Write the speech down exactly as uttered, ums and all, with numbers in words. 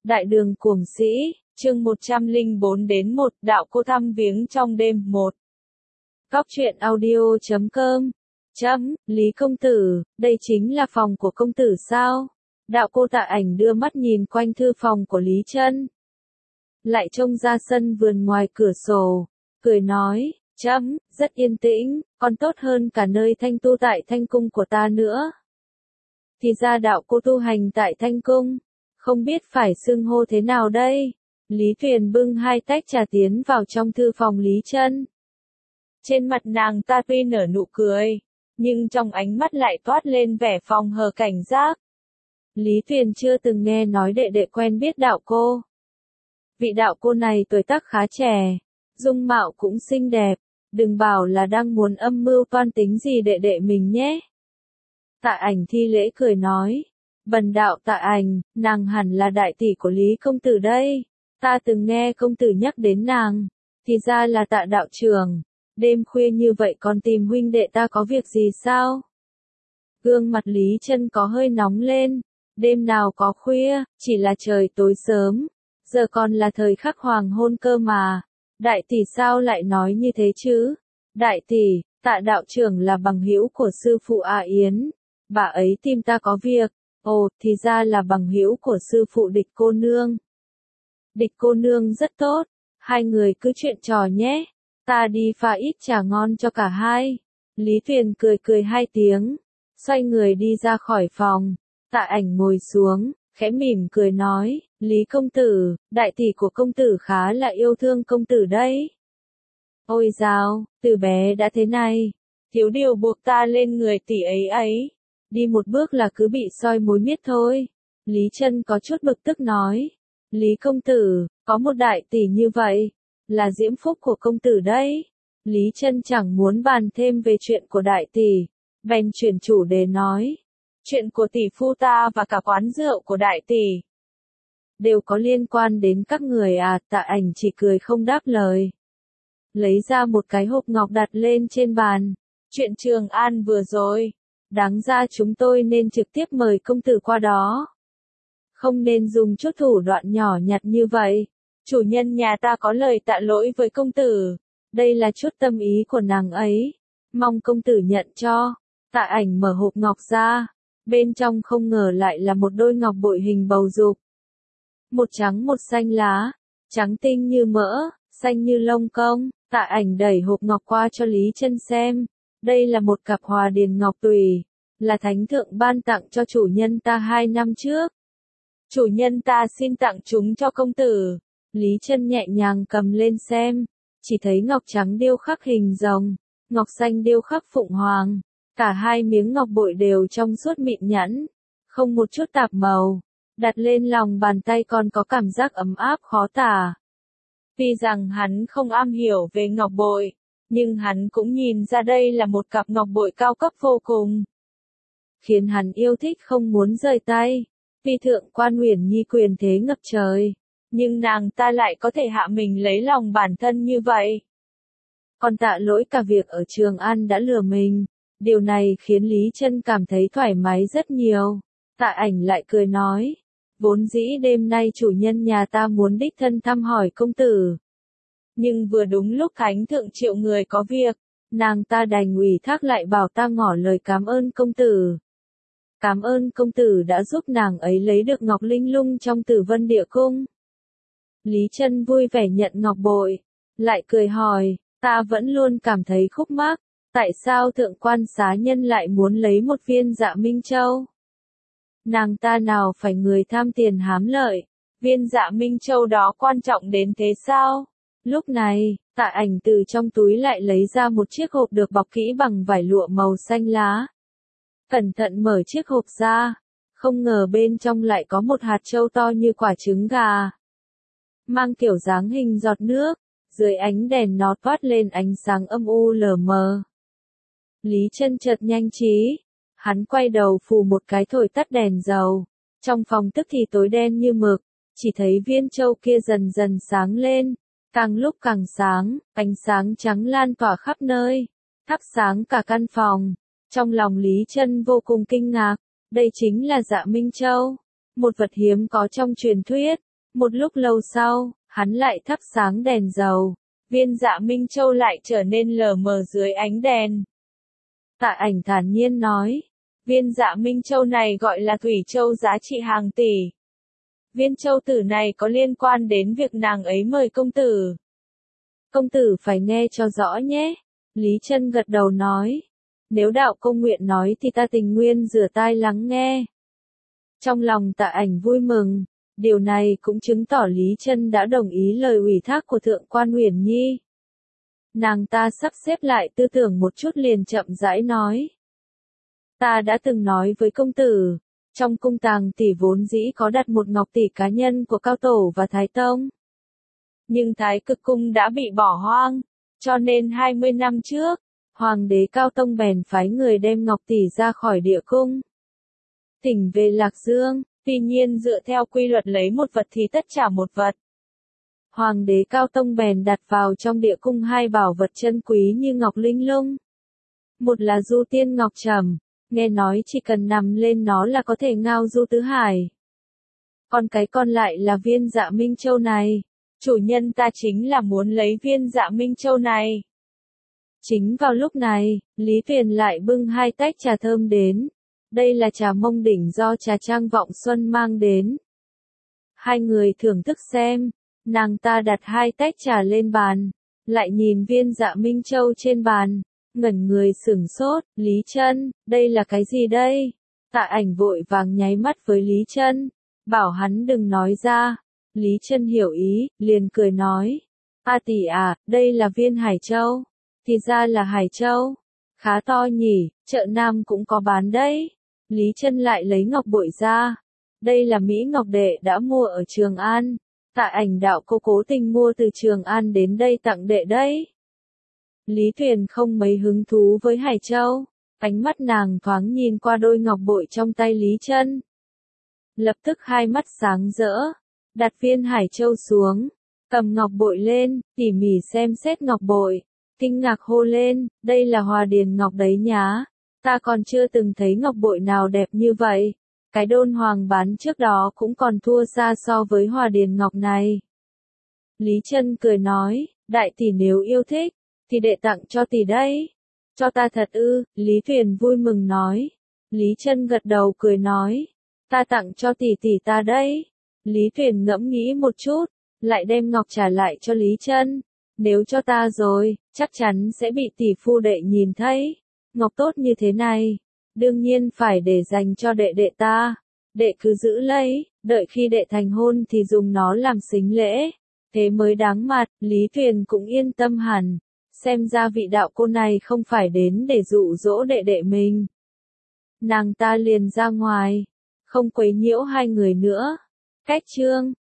Đại đường cuồng sĩ, chương một trăm lẻ bốn đến một, đạo cô thăm viếng trong đêm một. Góc truyện audio chấm com. Chấm, Lý công tử, đây chính là phòng của công tử sao? Đạo cô Tạ Ảnh đưa mắt nhìn quanh thư phòng của Lý Chân. Lại trông ra sân vườn ngoài cửa sổ, cười nói, chấm, rất yên tĩnh, còn tốt hơn cả nơi thanh tu tại thanh cung của ta nữa. Thì ra đạo cô tu hành tại thanh cung, không biết phải xưng hô thế nào đây? Lý Tuyền bưng hai tách trà tiến vào trong thư phòng Lý Chân. Trên mặt nàng ta tuy nở nụ cười, nhưng trong ánh mắt lại toát lên vẻ phòng hờ cảnh giác. Lý Tuyền chưa từng nghe nói đệ đệ quen biết đạo cô. Vị đạo cô này tuổi tác khá trẻ, dung mạo cũng xinh đẹp, đừng bảo là đang muốn âm mưu toan tính gì đệ đệ mình nhé. Tạ Ảnh thi lễ cười nói, bần đạo Tạ Ảnh, nàng hẳn là đại tỷ của Lý công tử đây, ta từng nghe công tử nhắc đến nàng, thì ra là Tạ đạo trưởng, đêm khuya như vậy còn tìm huynh đệ ta có việc gì sao? Gương mặt Lý Chân có hơi nóng lên, đêm nào có khuya, chỉ là trời tối sớm, giờ còn là thời khắc hoàng hôn cơ mà, đại tỷ sao lại nói như thế chứ? Đại tỷ, Tạ đạo trưởng là bằng hữu của sư phụ A Yến, bà ấy tìm ta có việc. Ồ, thì ra là bằng hữu của sư phụ Địch cô nương. Địch cô nương rất tốt, hai người cứ chuyện trò nhé, ta đi pha ít trà ngon cho cả hai. Lý Tuyền cười cười hai tiếng, xoay người đi ra khỏi phòng. Tạ Ảnh ngồi xuống, khẽ mỉm cười nói, Lý công tử, đại tỷ của công tử khá là yêu thương công tử đấy. Ôi dào, từ bé đã thế này, thiếu điều buộc ta lên người tỷ ấy ấy. Đi một bước là cứ bị soi mối miết thôi. Lý Chân có chút bực tức nói. Lý công tử, có một đại tỷ như vậy, là diễm phúc của công tử đấy. Lý Chân chẳng muốn bàn thêm về chuyện của đại tỷ, bèn chuyển chủ đề nói. Chuyện của tỷ phu ta và cả quán rượu của đại tỷ đều có liên quan đến các người à? Tạ Ảnh chỉ cười không đáp lời. Lấy ra một cái hộp ngọc đặt lên trên bàn. Chuyện Trường An vừa rồi, đáng ra chúng tôi nên trực tiếp mời công tử qua đó. Không nên dùng chút thủ đoạn nhỏ nhặt như vậy. Chủ nhân nhà ta có lời tạ lỗi với công tử. Đây là chút tâm ý của nàng ấy. Mong công tử nhận cho. Tạ Ảnh mở hộp ngọc ra. Bên trong không ngờ lại là một đôi ngọc bội hình bầu dục. Một trắng một xanh lá. Trắng tinh như mỡ, xanh như lông công. Tạ Ảnh đẩy hộp ngọc qua cho Lý Chân xem. Đây là một cặp hòa điền ngọc tùy, là thánh thượng ban tặng cho chủ nhân ta hai năm trước. Chủ nhân ta xin tặng chúng cho công tử. Lý Chân nhẹ nhàng cầm lên xem, chỉ thấy ngọc trắng điêu khắc hình rồng, ngọc xanh điêu khắc phụng hoàng, cả hai miếng ngọc bội đều trong suốt mịn nhẵn, không một chút tạp màu, đặt lên lòng bàn tay còn có cảm giác ấm áp khó tả. Tuy rằng hắn không am hiểu về ngọc bội, nhưng hắn cũng nhìn ra đây là một cặp ngọc bội cao cấp vô cùng, khiến hắn yêu thích không muốn rời tay. Vì thượng quan Uyển Nhi quyền thế ngập trời, nhưng nàng ta lại có thể hạ mình lấy lòng bản thân như vậy. Còn Tạ Lỗi cả việc ở Trường An đã lừa mình, điều này khiến Lý Chân cảm thấy thoải mái rất nhiều. Tạ Ảnh lại cười nói, vốn dĩ đêm nay chủ nhân nhà ta muốn đích thân thăm hỏi công tử. Nhưng vừa đúng lúc thánh thượng triệu người có việc, nàng ta đành ủy thác lại bảo ta ngỏ lời cảm ơn công tử. Cảm ơn công tử đã giúp nàng ấy lấy được ngọc linh lung trong Tử Vân Địa Cung. Lý Chân vui vẻ nhận ngọc bội, lại cười hỏi, ta vẫn luôn cảm thấy khúc mắc, tại sao thượng quan xá nhân lại muốn lấy một viên Dạ Minh Châu? Nàng ta nào phải người tham tiền hám lợi, viên Dạ Minh Châu đó quan trọng đến thế sao? Lúc này, Tạ Ảnh từ trong túi lại lấy ra một chiếc hộp được bọc kỹ bằng vải lụa màu xanh lá. Cẩn thận mở chiếc hộp ra, không ngờ bên trong lại có một hạt châu to như quả trứng gà. Mang kiểu dáng hình giọt nước, dưới ánh đèn nó toát lên ánh sáng âm u lờ mờ. Lý Chân chợt nhanh trí, hắn quay đầu phù một cái thổi tắt đèn dầu. Trong phòng tức thì tối đen như mực, chỉ thấy viên châu kia dần dần sáng lên. Càng lúc càng sáng, ánh sáng trắng lan tỏa khắp nơi, thắp sáng cả căn phòng. Trong lòng Lý Chân vô cùng kinh ngạc, đây chính là Dạ Minh Châu, một vật hiếm có trong truyền thuyết, Một lúc lâu sau, hắn lại thắp sáng đèn dầu. Viên Dạ Minh Châu lại trở nên lờ mờ dưới ánh đèn. Tạ Ảnh thản nhiên nói. Viên Dạ Minh Châu này gọi là Thủy Châu giá trị hàng tỷ. Viên châu tử này có liên quan đến việc nàng ấy mời công tử. Công tử phải nghe cho rõ nhé. Lý Chân gật đầu nói. Nếu đạo công nguyện nói thì ta tình nguyện rửa tai lắng nghe. Trong lòng Tạ Ảnh vui mừng. Điều này cũng chứng tỏ Lý Chân đã đồng ý lời ủy thác của Thượng quan Uyển Nhi. Nàng ta sắp xếp lại tư tưởng một chút liền chậm rãi nói. Ta đã từng nói với công tử, trong cung tàng tỷ vốn dĩ có đặt một ngọc tỷ cá nhân của Cao Tổ và Thái Tông. Nhưng Thái Cực Cung đã bị bỏ hoang, cho nên hai mươi năm trước, Hoàng đế Cao Tông bèn phái người đem ngọc tỷ ra khỏi địa cung. Thỉnh về Lạc Dương, tuy nhiên dựa theo quy luật lấy một vật thì tất trả một vật. Hoàng đế Cao Tông bèn đặt vào trong địa cung hai bảo vật chân quý như ngọc linh lung. Một là Du Tiên Ngọc Trầm, nghe nói chỉ cần nằm lên nó là có thể ngao du tứ hải. Còn cái còn lại là viên Dạ Minh Châu này. Chủ nhân ta chính là muốn lấy viên Dạ Minh Châu này. Chính vào lúc này, Lý Tuyền lại bưng hai tách trà thơm đến. Đây là trà Mông Đỉnh do Trà Trang Vọng Xuân mang đến. Hai người thưởng thức xem, nàng ta đặt hai tách trà lên bàn, lại nhìn viên Dạ Minh Châu trên bàn, ngẩn người sửng sốt. Lý Chân, đây là cái gì đây? Tạ Ảnh vội vàng nháy mắt với Lý Chân, bảo hắn đừng nói ra. Lý Chân hiểu ý, liền cười nói. A tỷ à, đây là viên Hải Châu. Thì ra là Hải Châu. Khá to nhỉ, chợ Nam cũng có bán đấy. Lý Chân lại lấy ngọc bội ra. Đây là Mỹ Ngọc đệ đã mua ở Trường An. Tạ Ảnh đạo cô cố tình mua từ Trường An đến đây tặng đệ đấy. Lý Tuyền không mấy hứng thú với Hải Châu. Ánh mắt nàng thoáng nhìn qua đôi ngọc bội trong tay Lý Chân. Lập tức hai mắt sáng rỡ. Đặt viên Hải Châu xuống. Cầm ngọc bội lên, tỉ mỉ xem xét ngọc bội. Kinh ngạc hô lên, đây là Hòa Điền Ngọc đấy nhá. Ta còn chưa từng thấy ngọc bội nào đẹp như vậy. Cái đôn hoàng bán trước đó cũng còn thua xa so với Hòa Điền Ngọc này. Lý Chân cười nói, đại tỷ nếu yêu thích, thì đệ tặng cho tỷ đây. Cho ta thật ư? Lý Tuyền vui mừng nói. Lý Chân gật đầu cười nói, ta tặng cho tỷ tỷ ta đây. Lý Tuyền ngẫm nghĩ một chút, lại đem ngọc trả lại cho Lý Chân. Nếu cho ta rồi, chắc chắn sẽ bị tỷ phu đệ nhìn thấy. Ngọc tốt như thế này, đương nhiên phải để dành cho đệ đệ ta. Đệ cứ giữ lấy, đợi khi đệ thành hôn thì dùng nó làm sính lễ. Thế mới đáng mặt. Lý Tuyền cũng yên tâm hẳn. Xem ra vị đạo cô này không phải đến để dụ dỗ đệ đệ mình. Nàng ta liền ra ngoài, không quấy nhiễu hai người nữa. Cách chương